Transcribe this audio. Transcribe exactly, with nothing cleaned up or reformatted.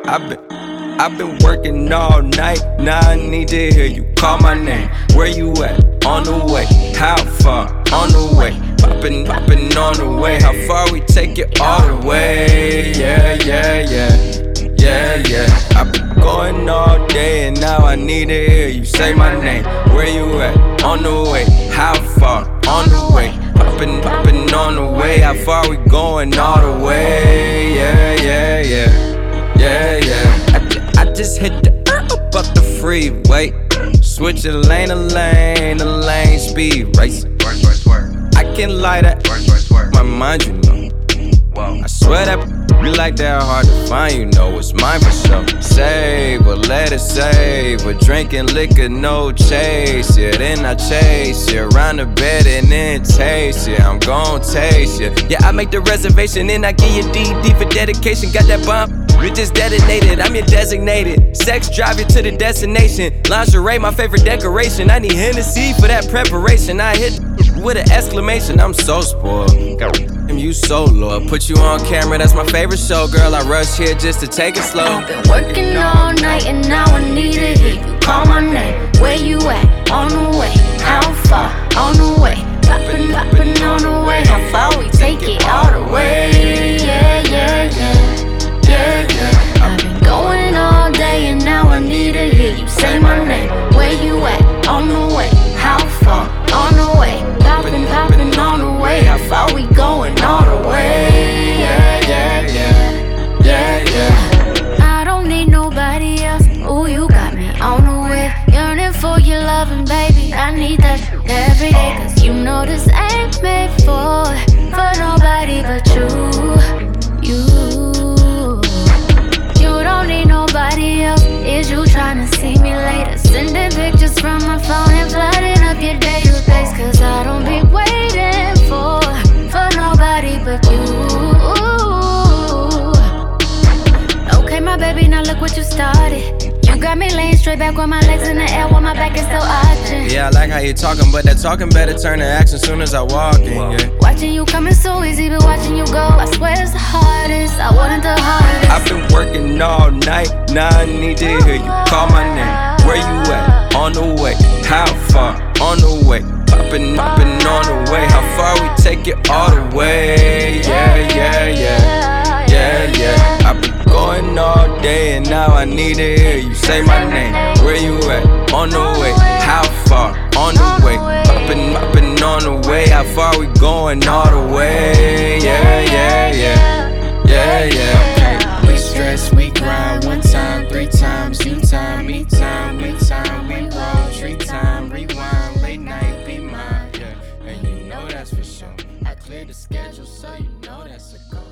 I've been, I've been working all night. Now I need to hear you call my name. Where you at? On the way. How far? On the way. Poppin', poppin' on the way. How far we take it all the way? Yeah, yeah, yeah. Yeah, yeah. I've been going all day and now I need to hear you say my name. Where you at? On the way. How far? On the way. Poppin', poppin' on the way. How far we going all the way? Yeah, yeah, yeah. Yeah, yeah. I, ju I just hit the uh, up up the freeway. Switch a lane to lane, the lane speed racing. I can lie that my mind, you know. I swear that be like that hard to find, you know it's mine for sure. Save or let it save, or drinking liquor, no chase. Yeah, then I chase you around the bed and then taste you. I'm gon' taste you. Yeah, I make the reservation and I give you D D for dedication. Got that bomb, we just detonated. I'm your designated. Sex drive you to the destination. Lingerie, my favorite decoration. I need Hennessy for that preparation. I hit with an exclamation. I'm so spoiled. You so loyal. Put you on camera, that's my favorite show. Girl, I rush here just to take it slow. I've been working all night and now I need to hear you call my name. Where you at? On the way. How far? On the way. Poppin', poppin' on the way. How far we take it all the way? Yeah, yeah, yeah. Yeah, yeah. I've been going all day and now I need to hear you say my name. Where you at? On the way. How far? On the way. Poppin', poppin' on the way. How far we going all the way? Yeah, yeah, yeah. Yeah, yeah. I don't need nobody else. Ooh, you got me on the way. Yearning for your loving, baby. I need that every day. Cause you know this ain't made for, for nobody but you. You. You don't need nobody else. Is you tryna see me later? Sending pictures from my phone and flooding up your database. Cause I don't be waiting for, for nobody but you. Okay, my baby, now look what you started. You got me laying straight back with my legs in the air while my back is still arching. Yeah, I like how you talking, but that talking better turn to action soon as I walk in, yeah. Watching you coming so easy, but watching you go, I swear it's the hardest. I wanted the hardest. I've been working all night, now I need to hear you call my name. Where you at? On the way. How far? On the way. Poppin', poppin' on the way. How far we take it all the way? Yeah, yeah, yeah. Yeah, yeah. I've been going all day and now I need to hear you say my name. Where you at? On the way. How far? On the way. Poppin', poppin' on the way. How far we going all the way? Yeah, yeah, yeah. Yeah, yeah. We stress, we grind one time, three times, you time, me time, we time, we roll, tree time, rewind, late night, be mine, yeah. And you know that's for sure. I cleared the schedule, so you know that's a go.